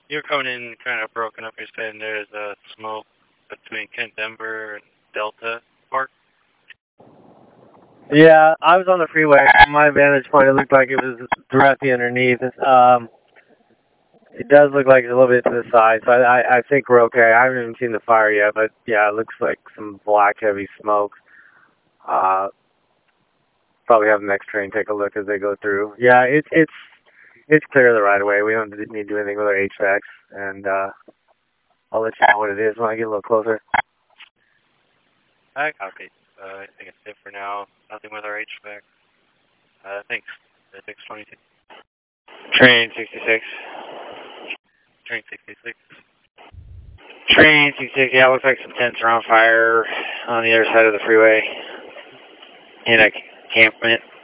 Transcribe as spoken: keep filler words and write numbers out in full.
You're coming in kind of broken up. You're saying there's uh, smoke between Kent Denver and Delta Park. Yeah, I was on the freeway. From my vantage point, it looked like it was directly underneath. Um, it does look like it's a little bit to the side, so I, I, I think we're okay. I haven't even seen the fire yet, but yeah, it looks like some black, heavy smoke. Uh, probably have the next train take a look as they go through. Yeah, it's it's it's clear the right away. We don't need to do anything with our H V A Cs, and uh, I'll let you know what it is when I get a little closer. I copy. Uh, I think it's it for now. Nothing with our H V A C. Uh, thanks. six twenty-two. Train sixty-six. Train sixty-six. Train sixty-six, yeah, looks like some tents are on fire on the other side of the freeway in a campment.